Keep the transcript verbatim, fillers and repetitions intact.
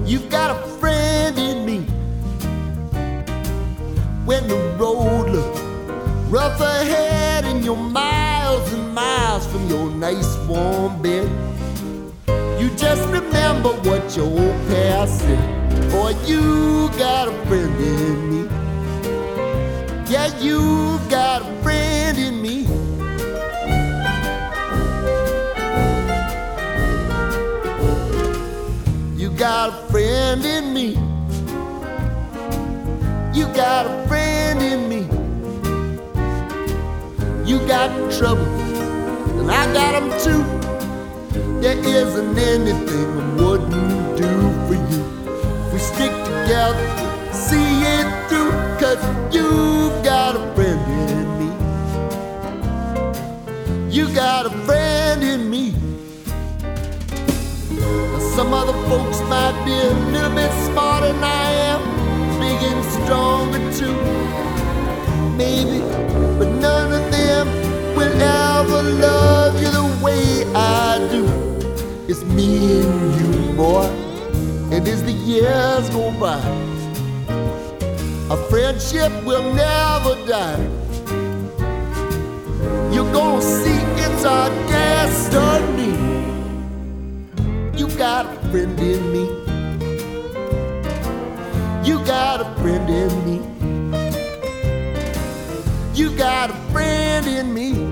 You've got a friend in me. When the road looks rough ahead and you're miles and miles from your nice warm bed, you just remember what your old past said. Boy, you got a friend in me. Yeah, you got a friend in me. You got a friend in me. You got a friend in me. You got trouble, and I got them too. There isn't anything I wouldn't do for you. If we stick together, see it through, 'cause you've got a friend in me. You got a friend in me. Now, some other folks might be a little bit smarter than I am, big and stronger too, maybe, but none of them will ever love you the way I do. It's me and you, boy, and as the years go by, our friendship will never die. You're gonna see it's our destiny. You got a friend in me. You got a friend in me. You got a friend in me.